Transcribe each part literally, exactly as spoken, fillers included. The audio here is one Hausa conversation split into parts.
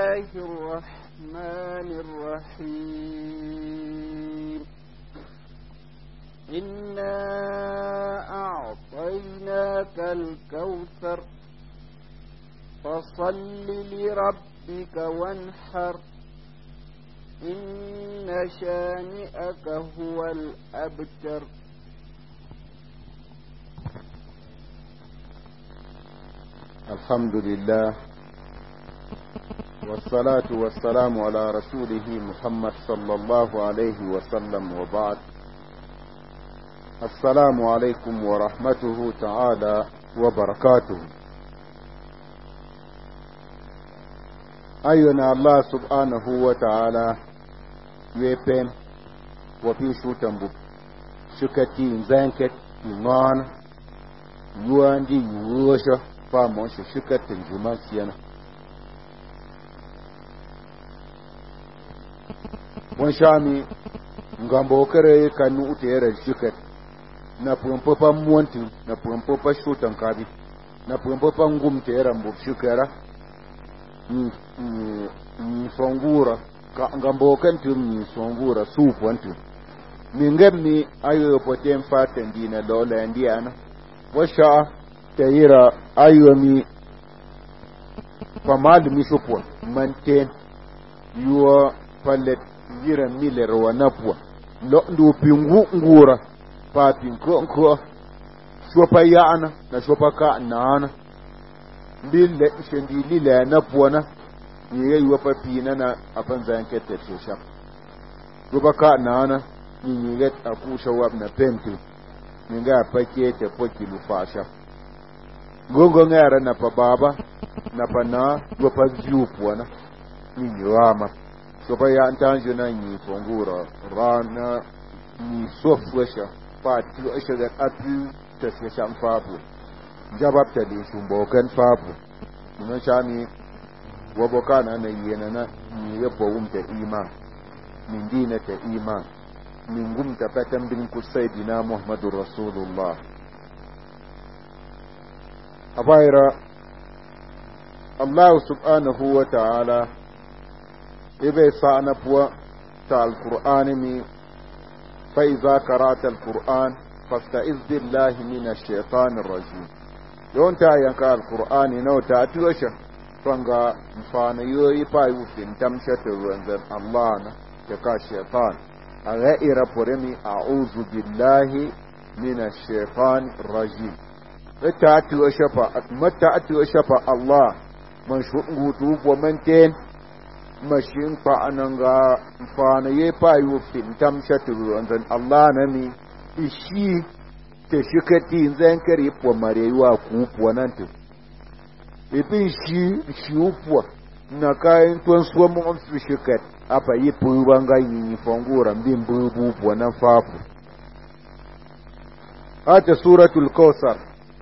الله الرحمن الرحيم إنا أعطيناك الكوثر فصل لربك وانحر إن شانئك هو الأبتر. الحمد لله والصلاة والسلام على رسوله محمد صلى الله عليه وسلم وبعد. السلام عليكم ورحمته تعالى وبركاته. أينا الله سبحانه وتعالى يبين وفي شو تنبو شكتين زنكت يمان يواندي يوشا فامون شكتين جمال سيانا wanshami ngambo kare kanu utere shikat na pumpopa mwanti na pumpopa shutan kabi na pumpopa ngum tera mbub shikara ni ni songura ka ngambo kantu ni songura su kwantu mingamni ayo potem faten dina lola ndiana washa tayira ayo mi famad mi shupon manten yuwa palet yira miler wa napwa lo ndu pingu ngura pa pinko ko shopa yana na shopa ka nana bille shendi lila napwa na yeye yuwa pina na apanza yankete shosha shopa ka nana ni yet akusha wab na pemtu ninga pakete poki lufasha gongo ngara na pa baba na pana yopa ziupwa na ni yama sopa ya antanjo na ni fongura rana ni sofwesha pati osha da apu tasesha mfapu jabab tali sumbokan fapu mun shani wabokana na yena na ni yabo umta iman min dinata iman min gumta patan bin kusaidina muhammadur rasulullah abaira Allah subhanahu wa ta'ala ibe sa'na puwa ta alqur'ani mi fa iza qara'ta alqur'an fasta'iz billahi minash shaitanir rajim don ta yanka alqur'ani no ta tuwasha fanga mfana yoyi pa yufin tamshata wanzan Allah na ta ka shaitan aga ira poremi a'udhu billahi minash shaitanir rajim ta tuwasha fa mata tuwasha fa Allah man shungutu ko manten mashin fa ananga fa na ye pa yu fin tam shatu anzan Allah nami ishi te shikati nzan kare po marewa ku po nantu ibi shi shi upo na kai ton so mo on su shikat apa yi pu banga yi fongura mbim bubu po na fafu ata suratul kausar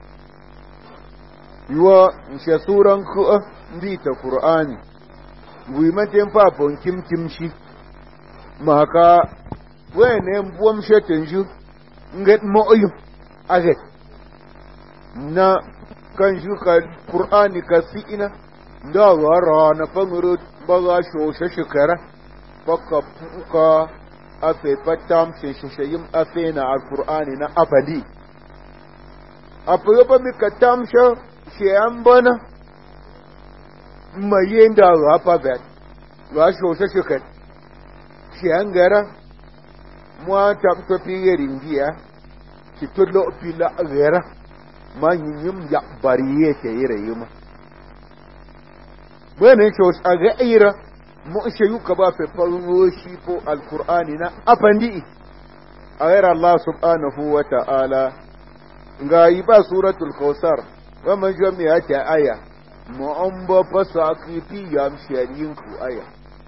yuwa nsha suran ku ndi ta qur'ani wi maten fa pon kim kim shi maka wene mbuom sheten ju nget mo oyu aget na kan ju ka qur'ani ka fiina nda wara na panguru baga sho shashikara fakka ka afe patam sheshayim afena alqur'ani na afadi apo yoba mi katamsha sheyambana mayenda hapa vet wa shosha shukat shangara mwa tamto pigeri ndia kitolo pila agera manyim ya bariye te yireyuma bane shosh aga ira mu shayu kaba fe falwo shi po alqur'ani na afandi ayra Allah subhanahu wa ta'ala nga yiba suratul kausar wa man jami'a ta aya mu'amba fasaqiti yam shariyin ku aya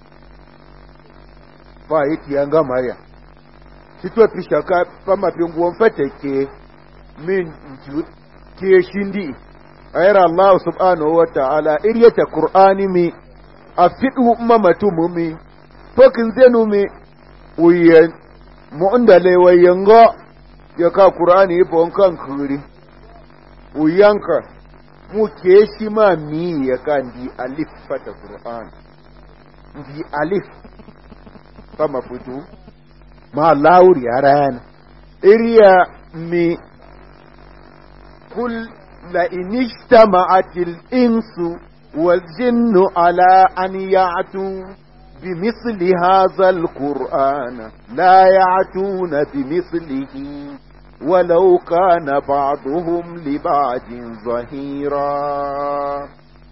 fa yiti yanga maya sitwa pishaka pama pinguo mfateke min njut ke shindi ayra Allah subhanahu wa ta'ala iriyata qur'ani mi afidu mamatu mumi fokin zenu mi uyen mu'ndale wayanga yaka qur'ani ibon kan kuri uyanka mu ke shi ma mi yaka ndi alif fata qur'an ndi alif kama futu ma lauri arana iriya mi kul la inijtama'atil insu wal jinnu ala an ya'tu بمثل هذا القرآن لا يعتون بمثله ولو كان بعضهم لبعض ظهيرا.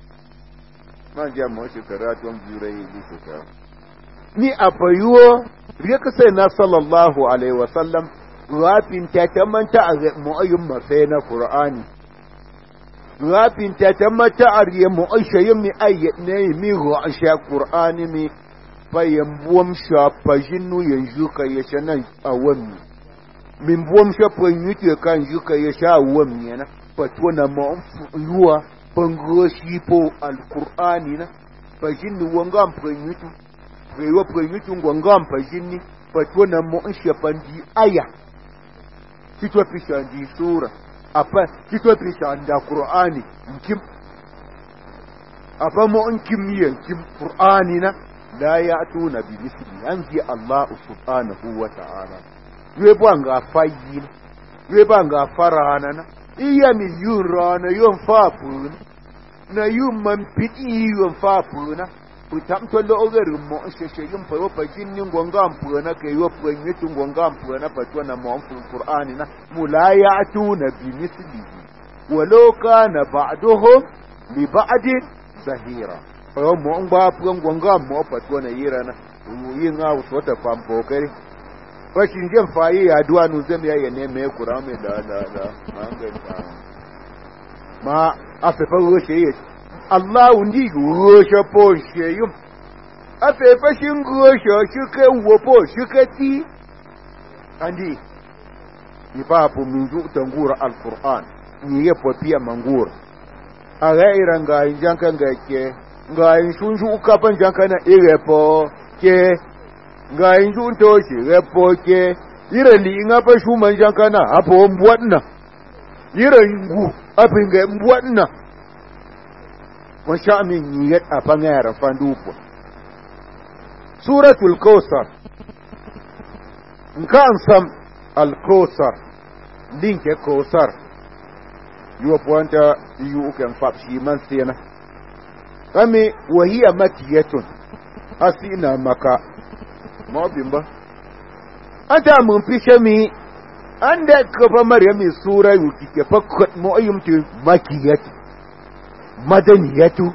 ما جاء مشكرات ومجري لشكرا ni abayuwa rika sai na sallallahu alaihi wasallam rafin ta tamanta a mu'ayyun masai na qur'ani rafin ta tamanta a riya mu'ayyayin mi ayyat ne mi ru'asha qur'ani mi bayan buwam shafa jinnu yanzu ka ya sha nan a wani min buwam shafa yuke kan yuka ya sha a wani yana fatuwa na ma'amfuwa bango shi po alkur'ani na fa jinnu wanga amfan yutu rewa fa yutu wanga amfan jinni fatuwa na ma'am shafa di aya kitwa pisha di sura apa kitwa pisha da qur'ani kim apa ma'am kim yin kim qur'ani na لا يأتون بمثله أنزي الله سبحانه وتعالى يبغى فايين يبغى فرانا إيا من يرانا يوم فابون na yum man piti yum fapuna putam to lo over mo sheshe yum pa pa jinni ngonga mpuna ke yo pa nyetu ngonga mpuna patwa na mo Qur'ani na mulayatuna bi mislihi walau kana ba'duhum li ba'din zahira o mo ngba pu ngonga mo patwa na yira na yinga utota pampo kare fashin jem fayi adua nu zem ya yene me Qur'ani da da da anga ma afefa roshe Allah undi roshe po sheyum afefa shin roshe shike wopo shike ti andi ipapo minju tangura alquran ni yepo pia mangura aga iranga injanka ngake nga inshunju ukapa njanka na irepo ke nga inju ntoshi repo ke ire li ngapa shuma njanka na hapo mbwadna ire ngu apinge mbwadna wa sha'min yiyat apangara fandupo suratul kawsar nkan sam al kawsar linke kawsar yo pointa yu kan fapshi man sena kami wa hiya makiyatun asina maka mo bimba anta mun fishe mi anda kafa maryami sura yuki ke fakkat mu ayyumti makiyatu madaniyatu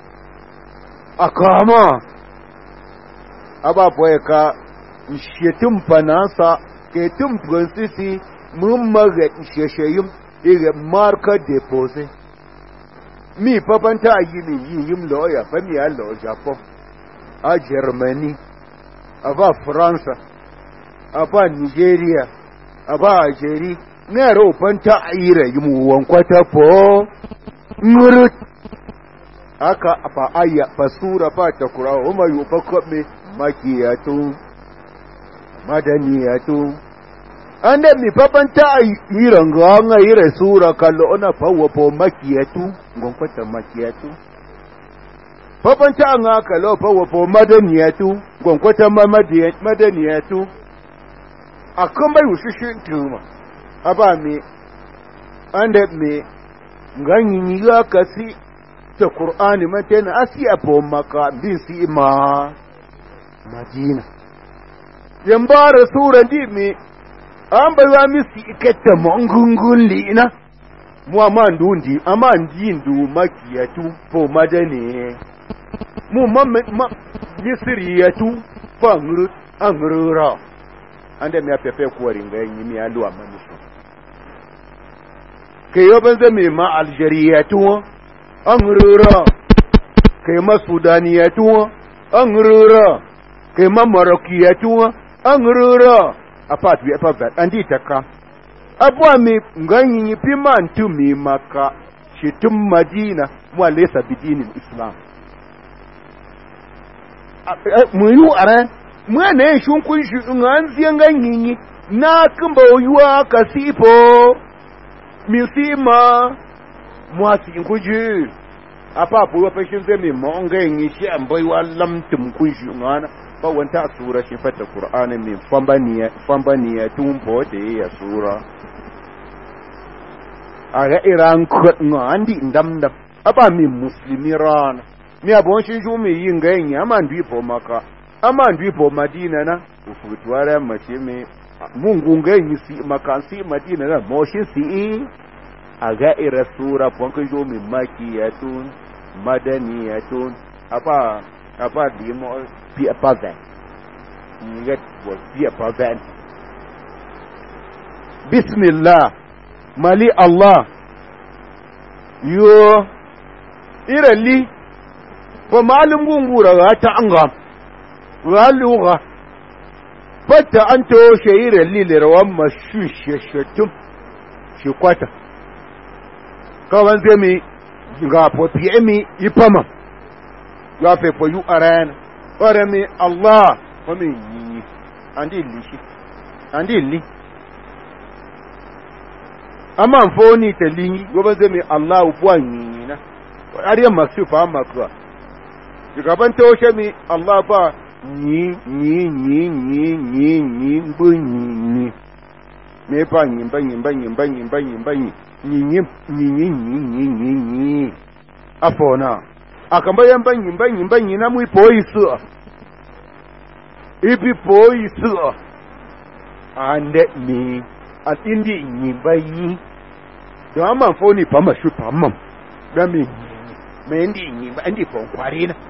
akama aba poeka shetum panasa ke tum princesi mun maga shesheyum ire marka depose mi papanta yini yim lawyer fami ya law Japan a Germany aba France aba Nigeria aba Algeria ne ro panta ayire yimu wankwata po ngurut aka apa aya fasura pa takura uma yu fakome makiyatu madaniyatu ande mi papanta ayire nganga ire sura kallo ona fawo po makiyatu wankwata makiyatu papanta nga kallo fawo po madaniyatu wankwata madaniyatu akamba yushishin tuma aba mi ande mi ganyi ya kasi ta Qur'ani matena asiya po maka bin si ma Madina yambara sura ndi mi amba ya mi si iketta mongungun lina mu amandu ndi amandi ndu makiyatu po madane mu mamma misriyatu fangru amrura ande mi apepe kuwari nganyi mi alu amanisho ke yobanze mi ma algeriyatu angrura ke ma sudaniyatu angrura ke ma marokiyatu angrura apat bi apat andi taka abwa mi nganyi pima ntu mi maka shitum madina mu lesa bidini islam mu yu ara mwene shunkun shi nganzi nganyi na kumba yuwa kasipo misima mwasi nkuji apa puwa fashin zai mai ma'ongayin yi shi an baiwa lamtin kun shi ngana ba wanta sura shi fata qur'ani min fambaniya fambaniya tun bo da ya sura aga iran ko ngandi ndam da aba min muslimi ran mi abon shi ju mi yin gayin ya man bi po maka ama ndwi po madina na ufutwara mace me mungu gayin si maka si madina na mo shi si aga ira sura pon ko ju min makiyatun madaniyatun apa apa di mo pi apa ben nget bo pi apa ben bismillah mali allah yo irali ko malum gungura ga ta anga galuga fata an to irali le rawan mashusheshatum shi kwata kawan zemi ga po piemi ipama ya fe po yu aran ore mi allah ko mi yi andi lishi andi li amma foni te lingi gobe zemi allah upuan yi na ariya masu fa makwa gaban to mi allah ba ni ni ni ni ni ni bu ni ni me pa ni ba ni ba ni ba ni ba ni ba ni ni ni ni ni ni ni ni afona akamba yan ba ni ba ni ba ni na mu po isu ipi po isu ande ni atindi ni ba yi do ama foni pa ma shu pa mam da mi me ndi ni ba ndi po kwari na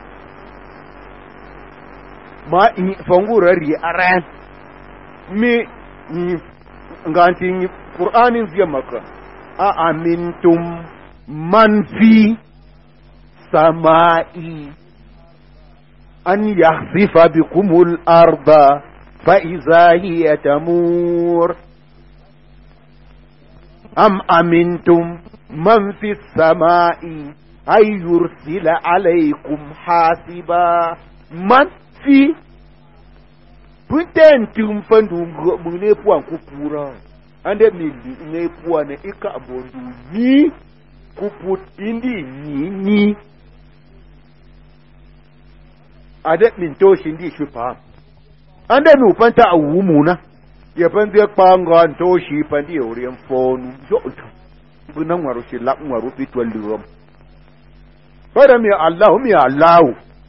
ma in fangura ri aran mi nganti qur'anin ziya maka a amintum man fi samai an yahzifa bikumul arda fa iza hiya tamur am amintum man fi samai ay yursila alaykum hasiba man fi punten tum fandu mu ne puan ku pura ande mi ne puan ne ika bondu ni ku put indi ni ni ade min to shindi shupa ande mi upanta awumuna ya pande panga to shi pandi orien fonu jo buna ngwaru shi lak ngwaru pitwal lirom para mi allah mi allah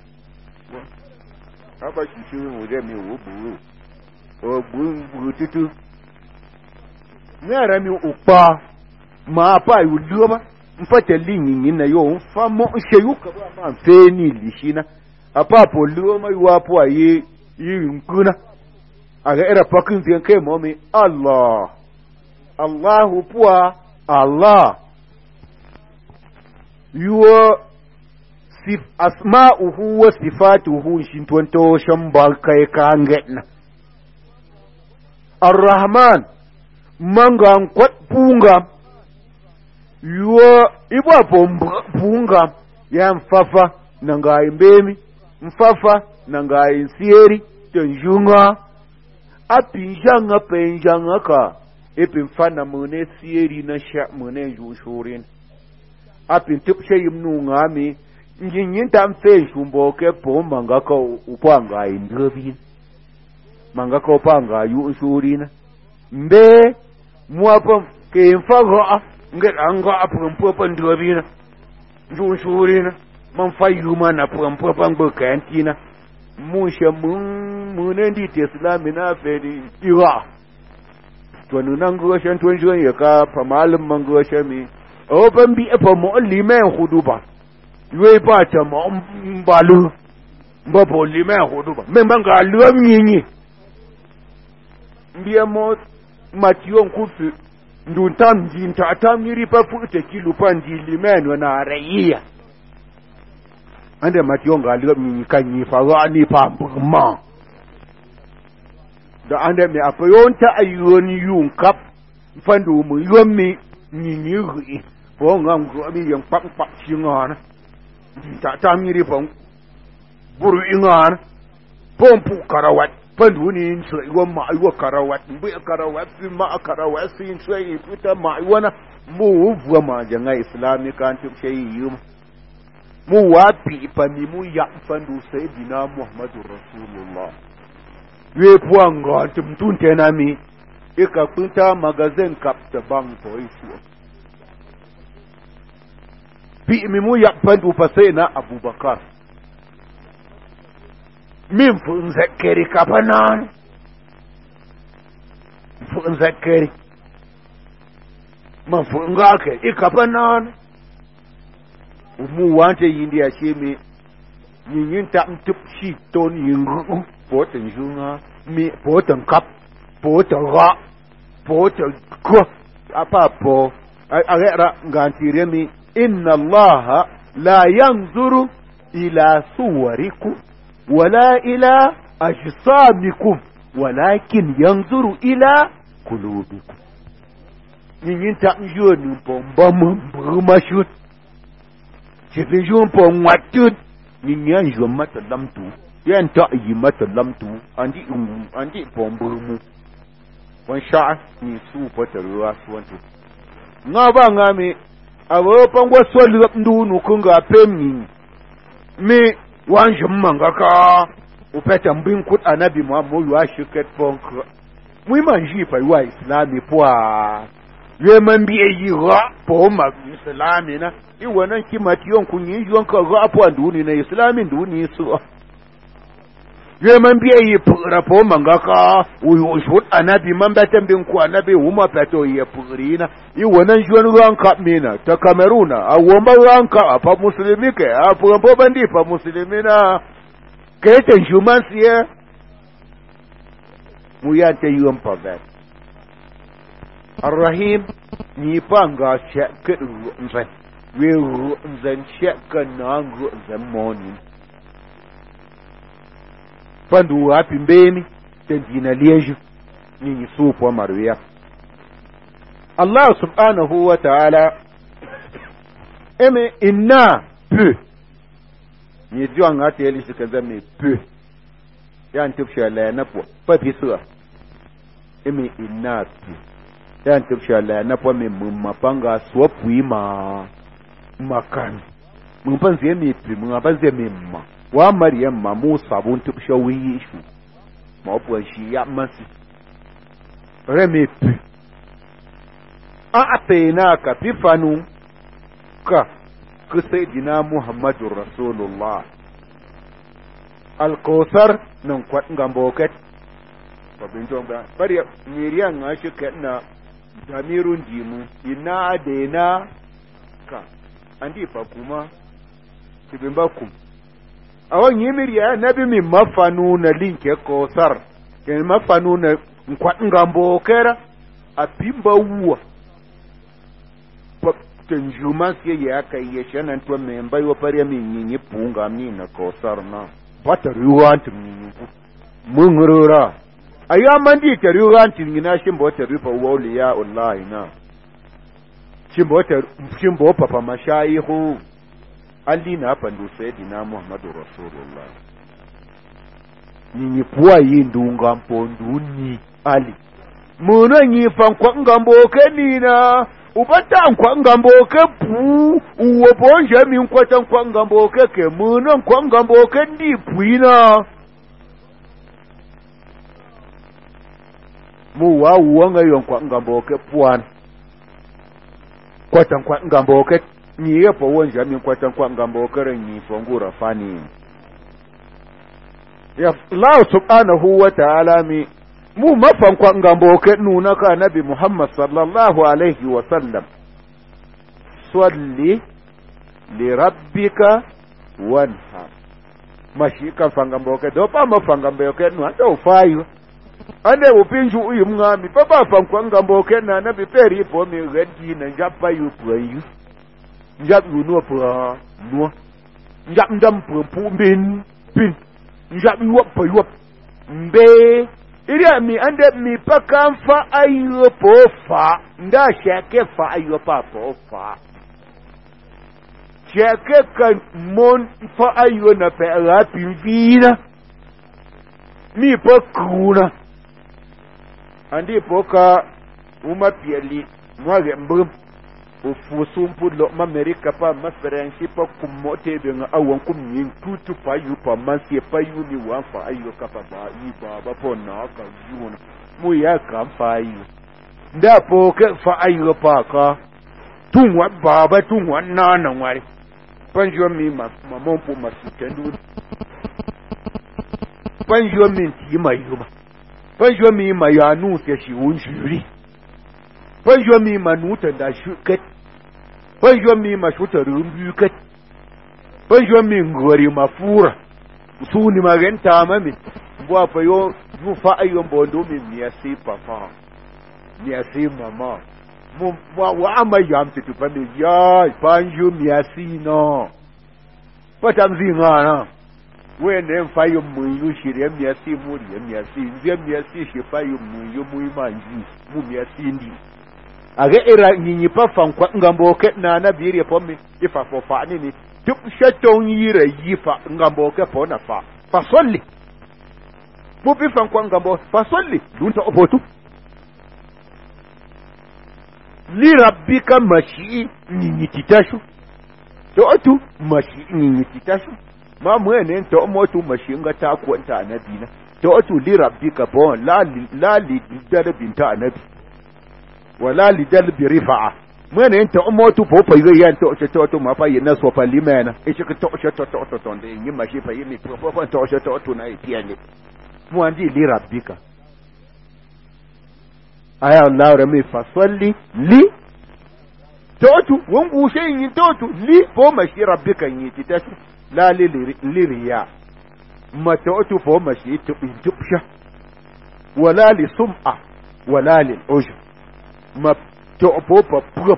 aba shi shi mu de mi wo buru o bu bu tutu nyara mi upa ma pa yu duoma mfata linyi na yo mfa mo sheyuka ba ma feni lishina apa po luoma yu apo aye yi nkuna aga era pakin zin kai mo mi allah allah puwa allah yuwa sif asma'uhu wa sifatuhu shin tonto shamban kai kangetna arrahman manga kwat punga yuwa iba pomba punga ya mfafa nanga imbemi mfafa nanga insieri tenjunga apinjanga penjanga ka epin fana mune sieri na sha mune jushurin apin tipshe yimnu ngami njinyin tam fe shumbo ke po manga ka upanga indrobi manga ka upanga yu shurina mbe muapa ke mfago nget anga apun popa ndrobi na jushurina man fayu mana pun popa ngboka antina mushe mun munendi teslami na fedi ira to nunan goshen tunjon ya ka famalin man goshe mi o ban bi fa mu liman huduba yoy ba ta ma balu ba bo liman huduba men ban ga luwam yinyi biya mo mation kufu ndun tam jin ta tam yiri pa fu te kilu pan di liman wana rayiya ande mation ga luwam yinyi kan yi fa ga ni pa ma da ande me afayonta ayon yun kap fandu mu yomi nyinyi ri bo ngam ko mi yang pak pak singana ta ta miri pon buru ingana pompu karawat fandu ni so yom ma ayo karawat mbi karawat ma karawat sin so yi puta ma wana mu vuwa ma janga islami kan tu shay yum mu wapi pa mi mu ya fandu sayyidina Muhammadur Rasulullah we puanga tumtun tenami ika kunta magazine kapta bang to isu bi mi mu ya fandu pa sayyidina Abubakar min fu zakari kapanan fu zakari man fu ngake ikapanan mu wante yindi ashe me yin ta mtup shi ton yin ru poten junga mi poten kap poten ra poten ko apa po agera ngantire mi inna allaha la yanzuru ila suwarikum wala ila ajsamikum walakin yanzuru ila qulubikum yin ta njoni bomba mashut c'est jour pour moi tout ninya jo mata lamtu yan ta yi mata lamtu andi andi pomburmu wan sha'a ni su fata ruwa su wanto nga ba nga me abo pangwa soli ndu nu kunga pemni me wan jumma ngaka upeta mbin kut anabi muhammad wa shiket ponk mu manji fa wa islami poa ye man bi yi ra po ma islami na i wannan kimatiyon kun yi yuwan ka ga afu anduni na islamin duni su ye man bi yi fura po manga ka uyu shut anabi man batan bin ku anabi huma pato ye furina i wannan yuwan ruwan ka mena ta kameruna a wamba ruwan ka fa muslimi ke a fu bo bandi fa muslimi na ke tan human siye mu ya ta yuwan pa ba Ar-Rahim ni panga shakka nzan we nzan shakka na nzan moni pandu wapi mbeni tendina lieju ni supo marwiya Allah subhanahu wa ta'ala eme inna peu ni dio ngati eli sikazame peu ya ntupsha la na po pa pisua eme inna peu yan tupsha la na po me mapanga swapui ma makan mun pan zai me pi mun ban zai me ma wa maryam ma musa bun tupsha wi shu ma po shi ya masi re me pi a atena ka pifanu ka ku sayyidina muhammadur rasulullah al-kawthar nan kwat ngamboket babin jonga bari miriyan nga shi kana damirun dimu ina adena ka andi fa kuma tibimba kum awan yimiriya nabi mi mafanu na linke kawthar ken mafanu na kwat ngambokera apimba uwa tenjuma siye ya kai ya shanan to me mbai wa pare min yin punga min na kawthar na bata ruwa tin mun rura aya mandi ta ruwa tin na shin bata rufa waliya Allah na shin bata shin bo papa mashayihu ali na pandu sayyidina Muhammadu Rasulullah ni puwa yindunga mponduni ali muno nyi fankwa ngambo kenina ubata nkwa ngambo ke pu uwo bonje mi nkwata nkwa ngambo ke ke muno nkwa ngambo ke ndi puina mu wa uwanga yo nkwa ngambo ke puan kwata nkwa ngambo ke ni yepo wonje mi nkwata nkwa ngambo ke renyi fongura fani ya Allah subhanahu wa ta'ala mi mu mafan kwa ngambo ke nuna ka nabi Muhammad sallallahu alaihi wa sallam salli li rabbika wanha mashi ka fangambo ke do pa mafangambo ke nu ando fayu ande upinju uyu mngami papa fan kwa ngambo ke na nabi peri po mi gadi na japa yu prayu njap yu no pra no njap ndam pu pu bin bin njap yu pa yu mbe iri mi ande mi pakan fa ayo po fa nda shake fa ayo pa po fa shake kan mon fa ayo na pe la pinvina mi po kuna andi po ka uma pieli mwage mbum o fusum pulo America pa maferensi pa kumote be nga awon kum yin tutu pa yu pa mansi pa yu ni wa fa ayo ka pa ba yi ba ba po na ka yuna mu ya ka fa yu da po ke fa ayo pa ka tun wa ba ba tun wa na na wari panjo mi ma mamon po masutendu panjo mi ti ma yu ba panjo mi ma ya nu ke shi wun juri panjo mi ma nu ta da shuket panjo mi ma shuta rumbu kat panjo mi ngori mafura suni magenta mami bwa pa yo mu fa ayo bondo mi mi asi papa mi asi mama mu wa ama yam tu pa mi ya panjo mi asi no patam zingana wene fa yo mu yu shire mi asi mu ri mi asi nzie mi asi shi fa yo mu yo mu manji mu mi asi ndi aga ira nyinyi pa fankwa ngambo ke na na biri po mi ifa fo fa ni ni duk shaton yira yifa ngambo ke po na fa fa solli bu bi fankwa ngambo fa solli dun ta obotu li rabbika mashi nyinyi titashu to otu mashi nyinyi titashu ma mwene to motu mashi ngata kwanta anabi na to otu li rabbika po la la li darabinta anabi wala lidal bi rifa'a mwene enta umotu po pa yiyan to to to ma fa yina so fa limena e shi to to to to to de yin ma shi fa yini po po to to to na itiane mu andi li rabbika aya Allah rami fa salli li to tu wongu shay yin to tu li po ma shi rabbika yin ti ta la li li riya ma to tu po ma shi to tubsha wala li sum'a wala li ujub ma to'po pa pup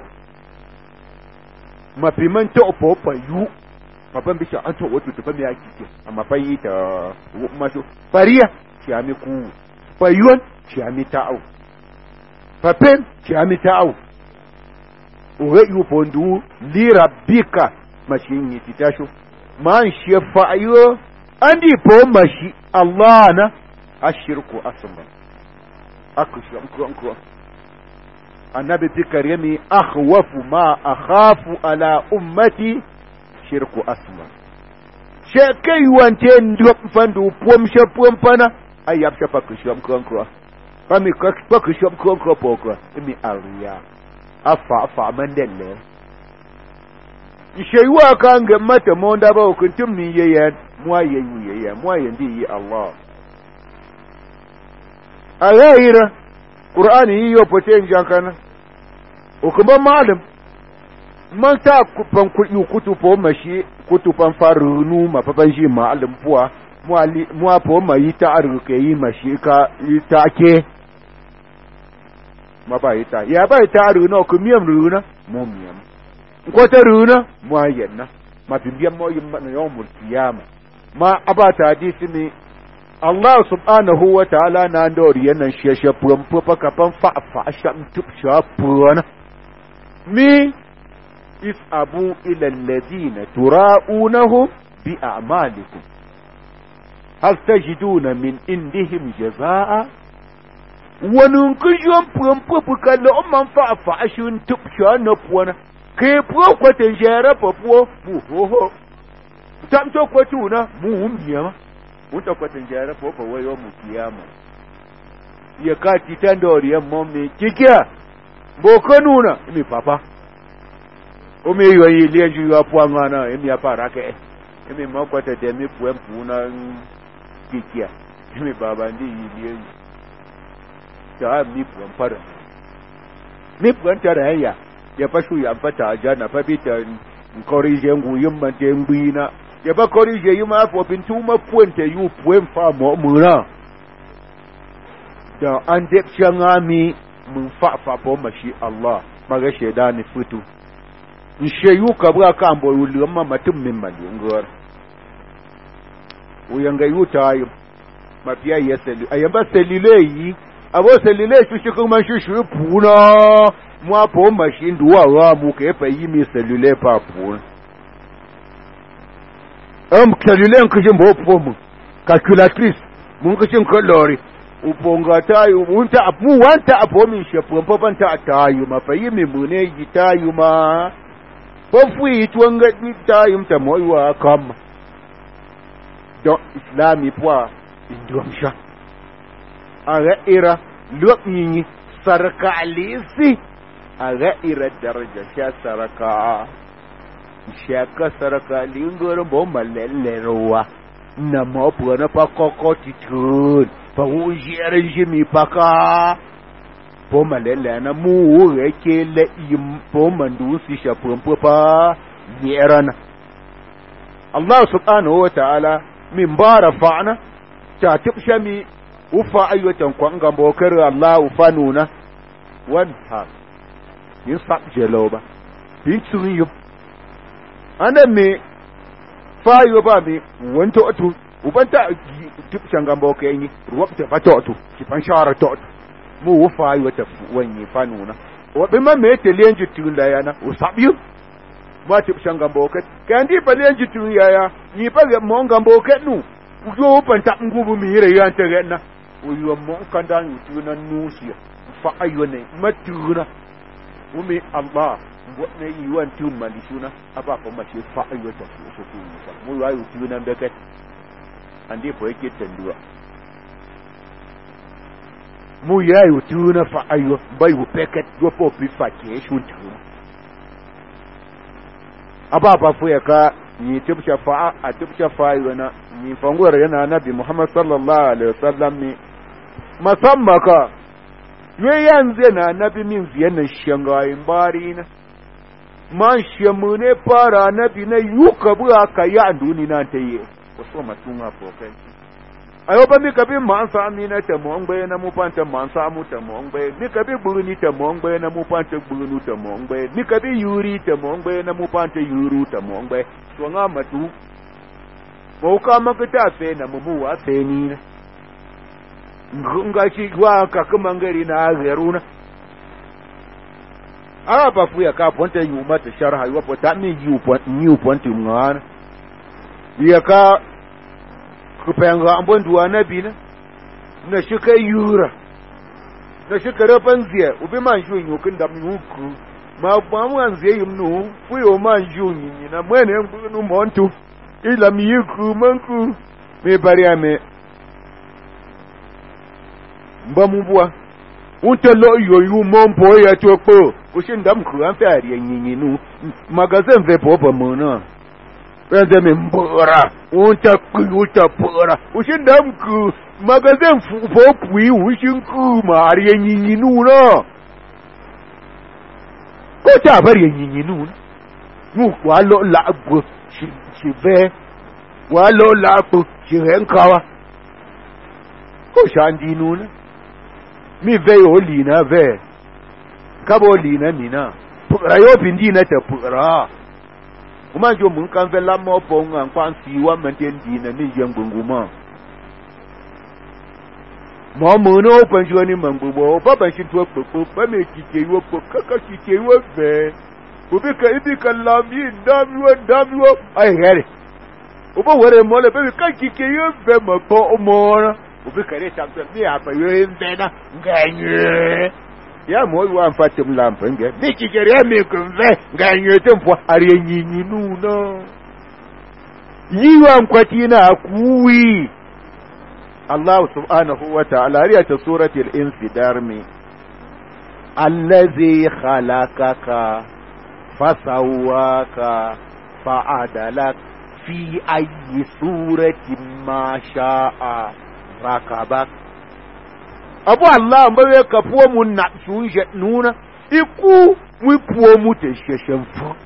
ma piman to'po pa yu ma pan bi sha an to wato to pa mi yaki ke amma fa yi ta ma so fariya shi ami ku fa yuan shi ami ta'u fa pen shi ami ta'u o ga yu pondu li rabbika mashin yi titasho man shi fa ayo andi po mashi Allah na ashirku asma akusham ko ko annabi fikar yami akhwafu ma akhafu ala ummati shirku asma shekai wante ndo fandu pom she pom pana ayap she pakusham konkro pami pakusham konkro pokro mi ariya afa afa mandelle isheywa kange mata monda ba kuntum mi yeyen mwaye yeyen mwaye ndi Allah alaira Qur'ani yiyo poten jankana ukuba malam man ta kufan kuɗi kutupo mashi kutufan farunu mafaban shi malam puwa muali mua po mai ta arke yi mashi ka ita ke ma ba ita ya ba ta aruna ku miyam runa mu miyam ko ta runa mu ayenna ma bibiyan mo yin na yawmul qiyama ma abata hadisi ne Allah subhanahu wa ta'ala na ndori yanan sheshe puwan pupa kafan fa fa sham tup shapuna mi if abu ila alladhina tura'unahu bi a'malikum hal tajiduna min indihim jazaa'a wa nun kujon puwan pupa kala umman fa fa ashun tup shana puwana ke puwa kwatan jara puwa mu ho ho tam to kwatuna mu miyama uta kwatan jara puwa wayo mu kiyama ya kati tandori ya mommi kikia boko nuna imi papa ome yo yi lienju yo puangana imi aparake imi makwata de mi puem puna kikia imi baba ndi yi lienju ta mi puem para mi puem tara ya ya pashu ya pata jana papita nkorije ngu yumma de ngwina ya ba korije yuma afo pintuma puente yu puem fa mo mura da an dep changami mun fa'fa po mashi Allah maga shedani futu in sheyu kabra kambo yulu amma matum min mali ngor uyanga yuta ayo mapia yeseli ayamba selile yi abo selile shushi kuma shushu puna mwa po mashi nduwa wa mu ke pa yi mi selile pa puna am selile nkijin bo po mu calculatrice mun kishin ko lori uponga tayo unta apu wanta apo min shepo mpapanta tayo mafayi mimune yi tayo ma pofu itwanga ni tayo mtamoywa kama don islami pwa indomsha aga ira lok nyinyi saraka alisi aga ira daraja sha saraka shaka saraka lingoro bomba lelerowa na mapu na pa kokoti tun pa ujere jimi paka bomba lele na mu reke le im bomba ndusi sha pompo pa yerana Allah subhanahu wa ta'ala min bara fa'na ta tibshami ufa ayyatan kwanga bokar Allah ufa nuna wan ha yin sab jeloba bin tsuyu anan me fayo ba me wanta otu ubanta tibshan gamba kai ni ruwabta fata otu kifan shara to mu ufa ayyata wani fa nuna wa bi man me telenji tunda yana usabiyu ma tibshan gamba kai kan di balenji tun yaya ni ba mo gamba kai nu ujo panta ngubu mi yire yanta ganna uyo mo kanda yutuna nusiya fa ayone matura umi Allah wone yiwan tu malisuna apa ko mashi fa ayota so ku mu wa yutuna beket ande po yake tandua mu ya yutuna fa ayo bai wo beket go po pi fa ke shuntu aba ba fu ya ka ni tibsha fa a tibsha fa yana ni fangwar yana nabi Muhammad sallallahu alaihi wasallam ni musamman ka yi yanzu na nabi min ziyanar shangayin bari na man shamu ne fara nabi na yi ka buwa ka yi a duni na ta yi wasu matun a fokai a yau ba mi ka bi ma'an sami na ta ma'an bayan na mufanta ma'an samu ta ma'an bayan mi ka bi buruni ta ma'an bayan na mufanta burunu ta ma'an bayan mi ka bi yuri ta ma'an bayan na mufanta yuru ta ma'an bayan so nga matu mauka makita sai na mumuwa sai ni na nga shi wa ka kuma ngari na garuna ara ba fu ya ka ponte yu mata sharha yu pota mi yu pon yu ponte ngana ya ka ku penga ambon duwa nabi na na shi kai yura na shi kare panziya ubi man shu yu kin da mu ku ma ba mu an zai yum no fu yo man shu ni na mwene ngunu montu ila mi ku manku me bari me mbamubwa untelo yoyu mompo ya chopo ushinda mkru amfe ari nyinyinu magazin ve popo mona pende mbora unta kuuta pora ushinda mkru magazin popo yi ushinku ma ari nyinyinu no ko ta bari nyinyinu mu walo la gbo chi chi ve walo la gbo chi henkawa ko shandi nuna mi ve o lina ve kabo lina mina pura yo bindi na ta pura kuma jo mun kan ve la mo ponga kwan si wa menten dina ni yengunguma mo mo no pan jo ni mangbubo ba ban shi to popo ba me kike yo po kaka kike yo ve obi ka ibi kan la mi damwo damwo ai here obo wore mo le be ka kike yo ve mo po mo ubi kare tamta ni apa yo mbena nganye ya mo wa mfatim lampa nge ni kigere mi kunve nganye tempo ari nyinyi nuno yiwa mkwati na kuwi Allah subhanahu wa ta'ala ariya ta surati al-infidar mi allazi khalaqaka fasawaka fa'adalak fi ayyi suratin ma sha'a rakabak abu Allah mbawe kapuwa mu na sunje nuna iku wipuo mu te sheshenfu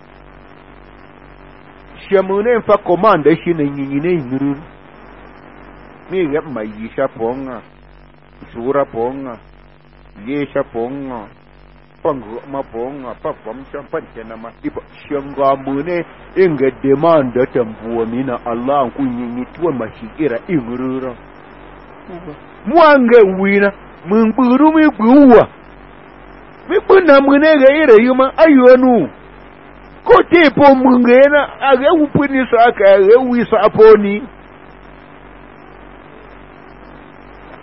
shemune mfa komanda shi na nyinyine nuru mi ya mayisha ponga sura ponga yesha ponga pangu maponga papam champante na matiba shenga mune inga demanda tambuwa mina Allah kunyinyi tuwa mashikira ingurura mwange wina mburu mi gbuwa mi buna munega ire yuma ayonu ko tepo mungena age upuni saka age wisa aponi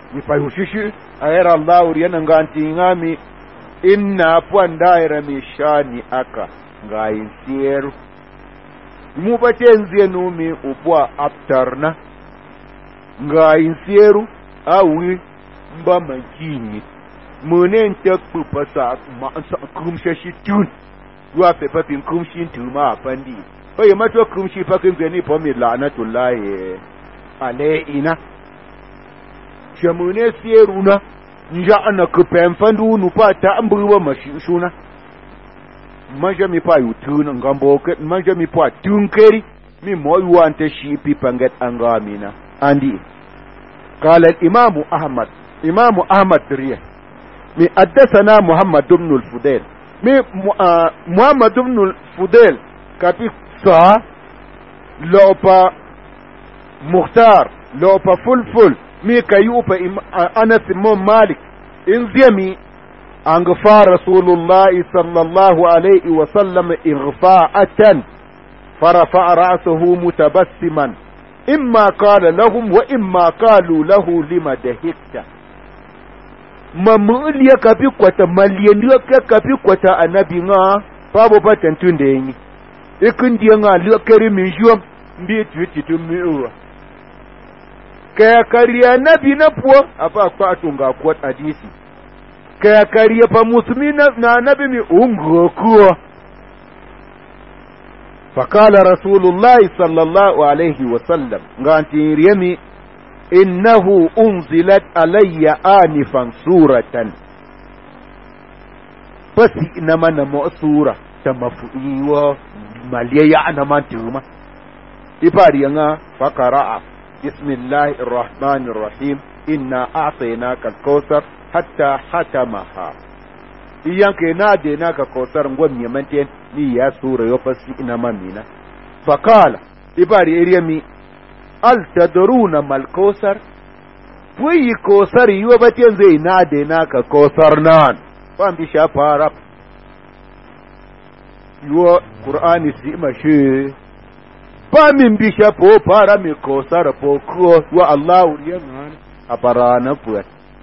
ifayushishi ayera Allah uriyana nganti ngami inna pwandaira mishani aka ngayin sieru mu batenzie numi upwa aptarna ngayin sieru awi mba mankini munen takpu pasa ma kumshashi tun wa pe papin kumshin tuma pandi oye mato kumshi pakin gani pomi la'natullahi alaina shamune sieruna nja ana kupen fandu nu pa ta ambuwa mashishuna manja mi pa yutun ngambo ke manja mi pa tunkeri mi moy wante shi pipanget angamina andi قال الامام احمد امام احمد دريه مي حدثنا محمد بن الفضيل مي محمد بن الفضيل كابي صا لوبا مختار لوبا فلفل مي كيوبا انس بن مالك انزيمي انغفى رسول الله صلى الله عليه وسلم اغفاءة فرفع رأسه متبسما إما قال لهم وإما قالوا له لما دهكت mamuli ya kapi kwata malieni ya kapi kwata anabi nga pabo patan tunde yenyi ikundi nga liyo keri minjuwa mbi tuiti tumiuwa kaya kari anabi na puwa apa kwa atunga kwat adisi kaya kari ya pa muslimi na anabi mi ungo kuwa فقال رسول الله صلى الله عليه وسلم غانتي ريمي إنه أنزلت علي آنفا سورة بس إنما نمو سورة تمفئي وماليا يعنما تهما إبارينا فقرأ بسم الله الرحمن الرحيم إنا أعطيناك الكوثر حتى ختمها iyanke na de na ka kautar ngwam yamanten ni ya sura yo fasi ina mamina fakala ibari eriyami al tadruna mal kausar fuyi kausar yo baten zai na de na ka kausar nan ban bi sha fara yo qur'ani si mashi ba min bi sha po fara mi kausar po ko wa allah uriyan aparana puat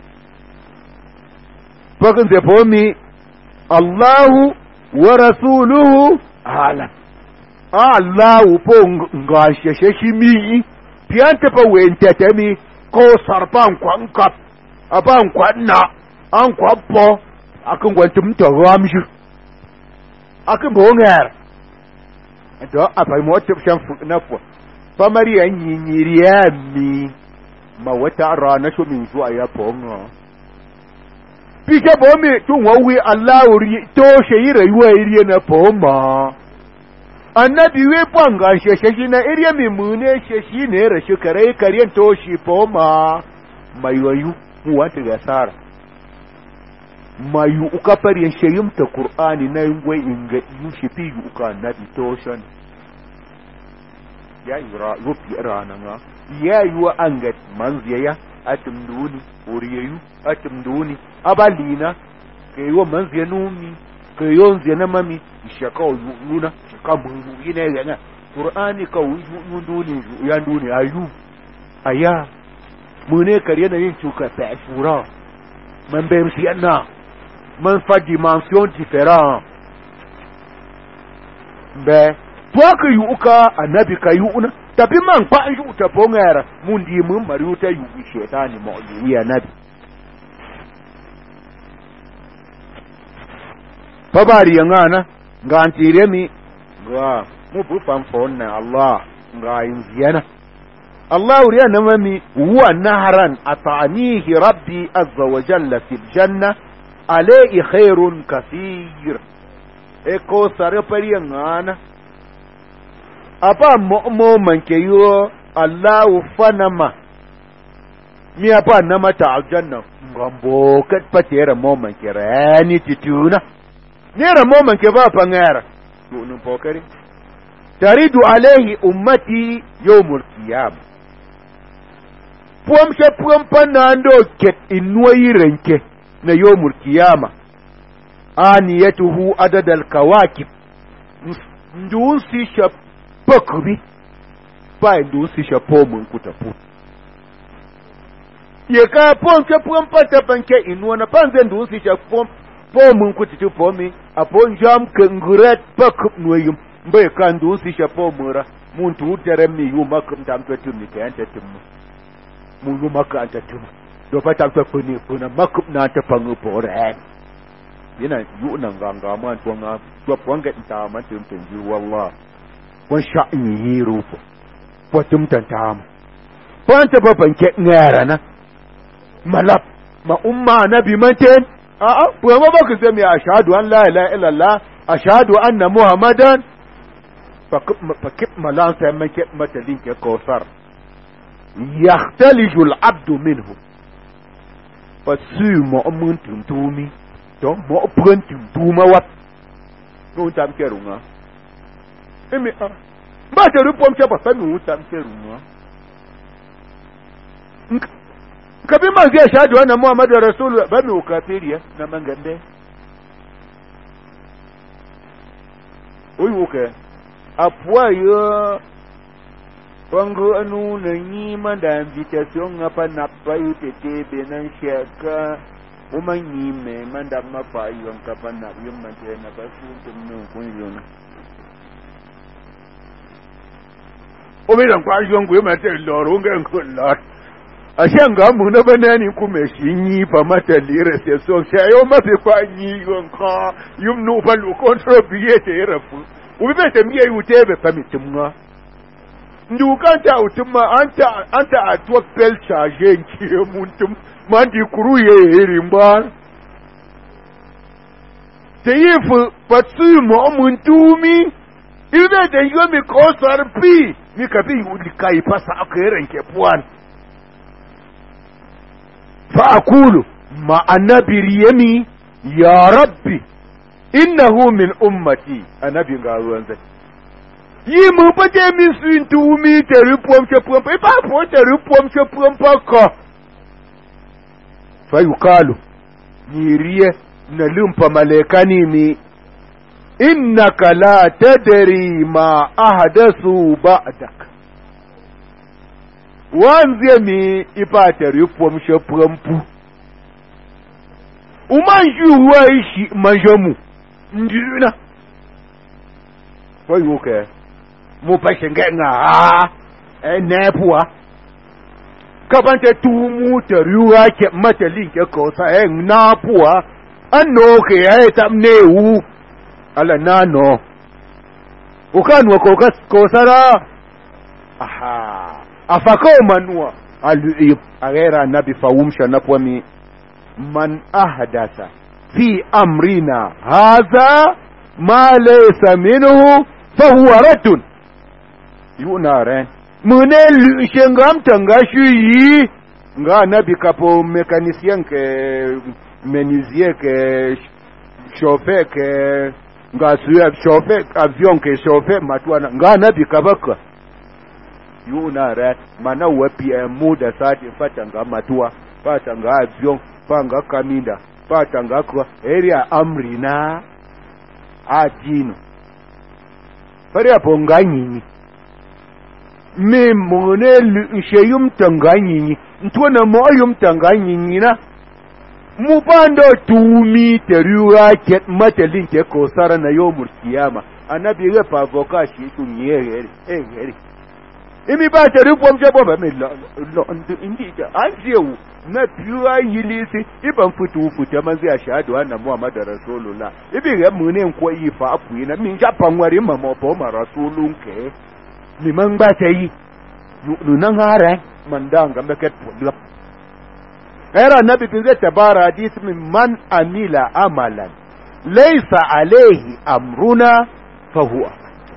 fakin se po mi Allahu wa rasuluhu ala Allahu po ngasheshe shimi piante pa wentete mi ko sarpan kwankap aban kwanna an kwapo akan gwantum to ramshi akan bongar do apai mo tip shan na fo fa mariya nyinyiriya mi ma wata rana so min zuwa ya pongo pike bomi tun wawi Allah uri to sheyi rayuwa iriye na poma annabi we panga sheshe na iriye mi mune sheshi ne rashi kare kariyan to shi poma mayu mu wata gasara mayu uka fariyan sheyim ta qur'ani na ngwe inga yushi fi uka annabi to shan ya yura rufi rana nga ya yuwa angat manziya atimduni uriyu atimduni abalina keyo manzi numi keyo nzi na mami ishaka yuna shaka mungu ine yana qur'ani ka yunduni yanduni ayu aya mune kariya na yin chuka ta shura man be msiana man fa dimension différent be to ka yuka annabi ka yuna tabi man kwa yu ta pongera mundi mun mariu ta yu shetani mo yi annabi babari yangana ngantire mi ga mu bu fam fonna Allah ga yinziyana Allah uriya namami huwa naharan atanihi rabbi azza wa jalla fil janna alayhi khairun kathir e ko sare pari yangana apa mo manke yo Allah fanama mi apa nama ta aljanna ngambo kat patera mo manke rani tituna nera mo manke ba pangara dunu pokari taridu alayhi ummati yawmul qiyamah puam she puam panando ket inwai renke na yawmul qiyamah aniyatuhu adad al kawakib ndun si shap bakri ba ndun si shapo mun kutapu ye ka pon ke pon pata panke inu na panze ndu si cha pon po mun kuti tu po mi apon jam ke nguret pak noyum mbe ka ndu si cha po mura mun tu tere mi yu makum tam to tu mi ke ante tum mun yu makka ante tum do pa tam to puni puna makum na ta pangu po ren yana yu nan ganga man to nga to pon ga ta man tum tum ji wallah wan sha'in yi rufu po tum tan tam pon ta ba panke ngara na malap ma umma nabi manten a a kuma ba ku sami ashhadu an la ilaha illallah ashhadu anna muhammadan fakip malan sai make matalin ke kawsar yaxtaliju al-abdu minhu fasu mu'min tuntumi to mo pren tuntuma wat no tam kerunga emi a ba ta rupom ke ba sami tam kerunga kabi man zai shahadu anna muhammadu rasulullah ba mi kafiriya na mangande oyi wuke apuwa yo wango anu na yi manda invitation ngapa na payu tete benan shaka uma yi me manda mapa yo ngapa na yo mante na basu tumno kunyo na o me dan kwa yo ngo mate loro ngo lor ashanga muna banani kuma shinyi pa mata lire se so shayo mafi kwa yi yonka yumnu balu contribute te rafu ubete miye utebe pamitumwa ndukanta utumma anta anta atwa pel charge nkiye muntum mandi kuruye irimba teyifu patsu mo muntumi ibete yomi kosar pi mikabi ulikai pasa akeren ke puan فأقول مع النبي ريمي يا ربي إنه من أمتي النبي قالوا أنت يمو بجي من سنتومي تريبوم شبوم بابو تريبوم شبوم باكا فيقالوا نيريه نلوم فملكاني مي إنك لا تدري ما أحدثوا بعدك wanze mi ipata rifom sheprampu umanju wa ishi majomu ndina kwa yuke mu pashenga nga enepua kabante tumu teriwa ke matalin ke kosa en napua anno ke etamneu ala nano ukanwa kokosara aha afakao manua alu agera nabi faumsha napwami man ahdatha fi amrina hadha ma laysa minhu fahuwa raddun yunare munelu shengam tangashu yi nga nabi kapo mekanisien ke menuisier ke chauffeur ke nga suya chauffeur avion ke chauffeur matwana nga nabi kabaka yuna rat mana wapi muda sati fatanga matua fatanga avion panga kaminda fatanga kwa area amrina atino pare aponga nyinyi me mone nsheyum tanga nyinyi ntwana moyum tanga nyinyi na mupando tumi teriwa ket matelin ke kosara na yomul kiyama anabi ge pavoka shi tunyere egeri imi ba ta rubom je bomba me lo lo indija anjewu na piwa yilisi iban futu futa manzi ashhadu anna muhammad rasulullah ibi ga mune nko yi fa apu na min japan wari mama bo ma rasulun ke mi man ba ta yi yu nan hare mandanga meket podlap era nabi bin zai tabara hadith min man amila amalan laysa alayhi amruna fa huwa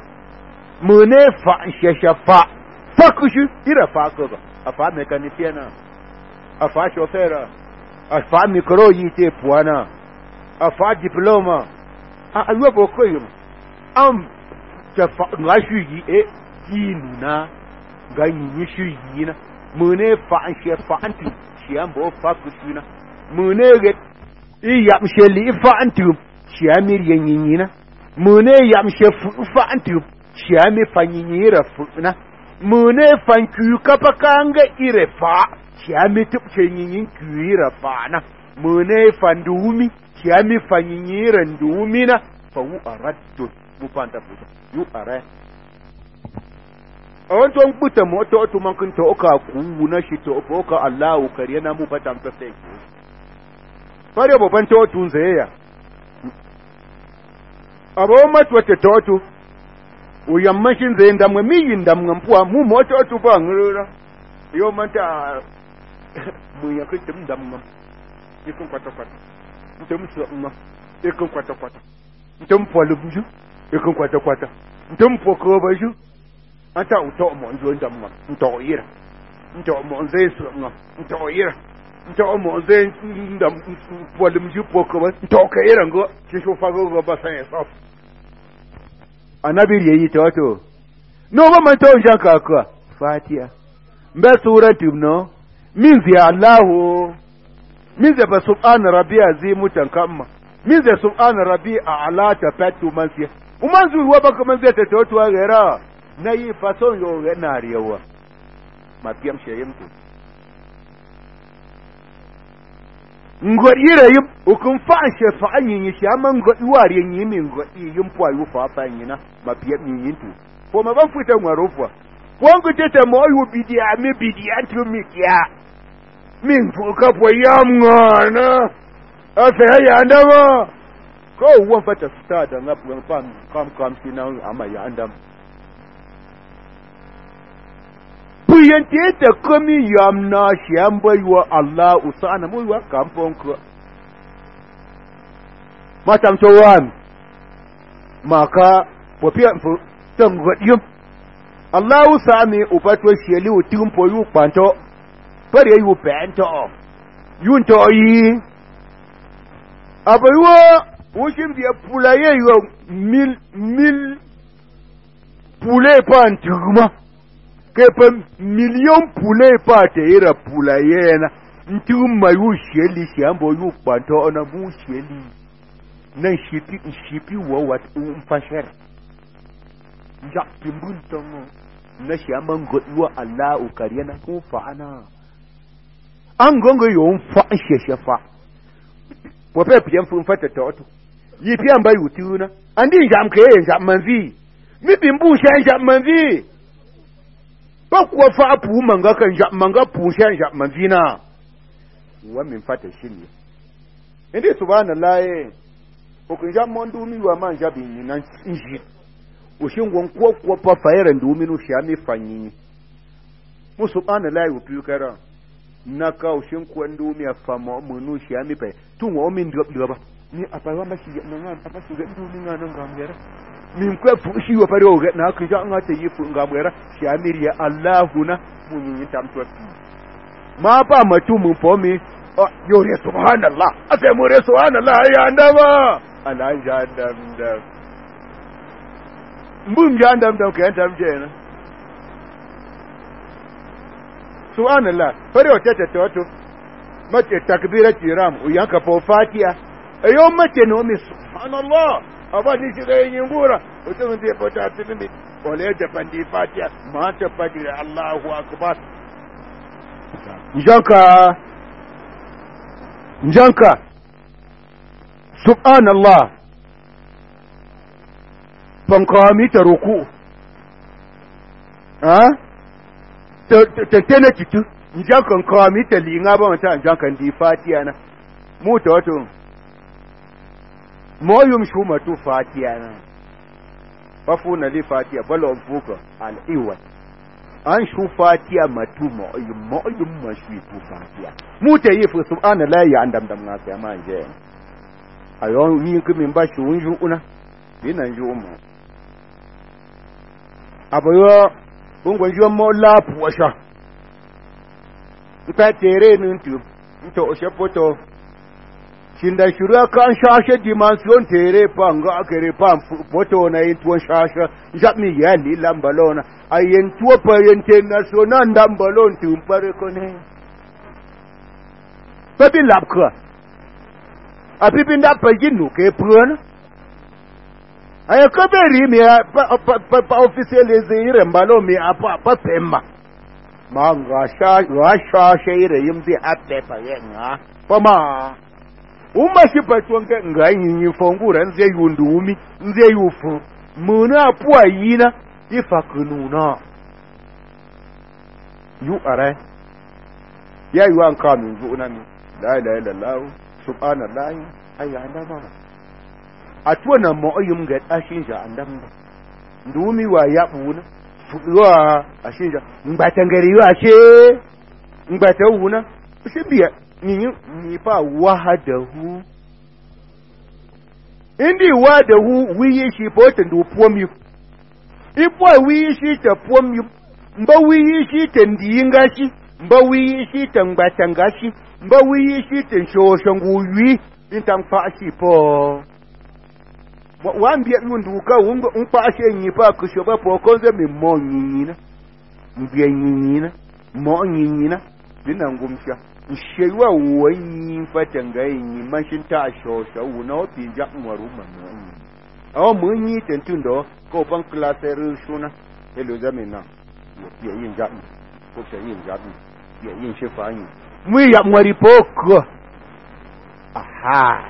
mune fa shashafa fakushu ira fakoga afa mekanisiana afa chofera afa mikro yite puana afa diploma a ayo bokoyo am tafa ngashu yi e tinuna ganyi shu yi na mune fa shafa anti shiambo fakushu na mune get iya msheli fa anti shiamir yenyina mune ya mshefu fa anti shiami fanyinyira funa mune fan ku kapakanga ire fa chiami tup chenyin ku ire fa na mune fan dumi chiami fanyire ndumi na fa wu araddu mupanta puta yu are awon to mputa moto to mankin to ka ku na shi to ka Allahu kariyana mu fata mta sai fare boban to tunze ya abo matwa te to uyammashin zai ndamwe miyin ndamwe mpuwa mu moto to ba ngura yo manta mu ya kitim ndamwe ikon kwata kwata ntum so ma ikon kwata kwata ntum polubju ikon kwata kwata ntum pokobaju anta uto mo nzo ndamwe nto ira nto mo nze so ma nto ira nto mo nze ndam polubju pokoba nto ka ira ngo kisho fago go basan so annabi yayi toto no ba man to janka ka fatiha mbe suratu no min zi Allahu min zi ba subhana rabbi azim tankamma min zi subhana rabbi a'la ta fatu man siya umman zu wa baka man zai ta toto gara nayi fason yo ga nariyawa ma piyam sheyim to ngodi rayib ukun fa shafa yin yi shaman ngodi wari yin min ngodi yin po ayu fa fa yin na ma piyam yin yin to ko ma ban futa ngwarofwa wangu tete mo yu bidia mi bidia tu mi kia min fu ka po yam ngana afa ya ndama ko won fata stada ngap ngam pam kam kam sinan ama ya ndam buyante ta komi yam na shamba wa Allah usana mu wa kampon ko matam to wan maka popia fu tangodiyum Allah usami upatwe sheli utimpo yu panto pare yu pento yunto yi abaywa ushim dia pulaye yo mil mil poulet pantuma kepa million poulet pate ira pulaye na ntumma yu sheli shambo yu panto ona mu sheli nan shipi shipi wo wat umfasher ja pimbuntongo na shaman godwa Allah ukariyana ko fa'ana an gongo yo fa sheshefa wo pe piyam fu fata toto yi piyam ba yutuna andi jam ke jam manzi mi bimbu shan jam manzi ba kuwa fa pu manga kan jam manga pu shan jam manzi na wa min fata shine indi subhanallahi o kun jam mon du mi wa man jabi ni nan inji ushin gon ko ko pa fayran du minu shami fanyi mu subhanallahi wa pikara naka ushin ko ndu mi afama munu shami pe tun wa min do ba ni apawa mashi nan apa su ga ndu ni nan ngamera min ko fu shi wa pare o ga na ka ja an ta yi fu ngamera shami ya allahuna mun yi tamto ma ba matu mun fo mi yo re subhanallah asai mu re subhanallah ya ndama ala jandam dam mbum jandam dam kan tam jena subhanallah fare o tete toto mace takbira tiram uyanka po fatiha ayo mace no mi subhanallah abadi shi ga yin gura mutum zai fata tilmi wala da bandi fatiha ma ta fadi Allahu akbar njanka njanka subhanallah bankami ta ruku ha ta tana titu njankan kami ta linga ba mata njankan di fatiha na mu ta wato moyum shuma tu fatiha na bafuna li fatiha balo fuka al iwa an shu fatiha matu moyum moyum mashu tu fatiha mu ta yi fu subhanallahi ya andam dam na sai man je ayon yin kumin ba shi wunju una binan ju mu abayo bungon ju mo la puasha ta tere nun tu to o shepoto shinda shura kan shashe dimension tere panga akere pam foto na yin tuon shashe japmi yali lambalona ayen tuo parente national ndambalon tu pare kone papi lapka apipi nda pajinu ke pruana aya kaberi mi pa pa pa official ezire mbalo mi apa pa pemba manga sha wa sha sheire yimzi apepa yenga pama uma shipatwange ngayinyi fongura nze yundumi nze yufu muna apua yina ifakununa yu are ya yu an kamin zuuna mi la ilaha illallah subhanallah ayya andama atwana mo yum ga ashinja andamba ndumi wa yabuna fuwa ashinja mbatangari wa she mbatawuna shibiya ni ni fa wahadahu indi wahadahu wiyi shi bota ndu puomi ipo wiyi shi ta puomi mba wiyi shi ta ndinga shi mba wiyi shi ta mbatanga shi mba wiyi shi ta shoshangu wi intan fa shi po wambia ndu ka unpa shi nyi pa kushoba po konze mi mo nyinyina mbiya nyinyina mo nyinyina dinangumsha shewa wani fatanga yin mashin ta shosha wuna opi ja nwaru manu awo munyi tentundo ko ban klaser shuna elo zamena ya yin ja ko sha yin ja ya yin shefa yin mu ya mwari poko aha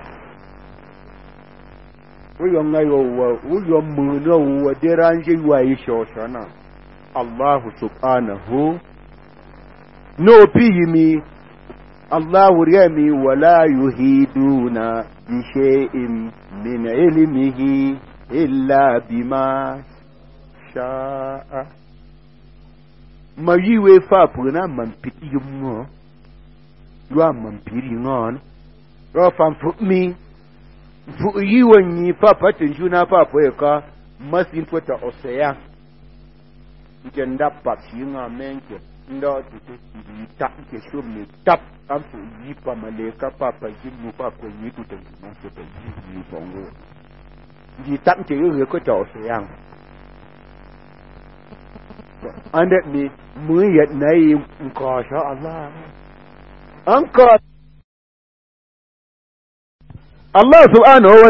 uyo ngayo wa uyo muno wa deranje wa shosha na Allah subhanahu no pihimi Allah yami wala yuhiduna bi shay'in min ilmihi illa bima sha'a mayiwe fa puna man pitiyum yo man piri ngon ro fam fu mi fu yiwanyi fa patin juna fa poeka masin tota osea ngenda patinga menke ndo tete tap ke shume tap ampu yipa maleka papa jimu papa yitu tengi maso tengi ni bongo ji tap ke yo ko to se yang ande ni mu yat nai ko sha Allah an ka Allah subhanahu wa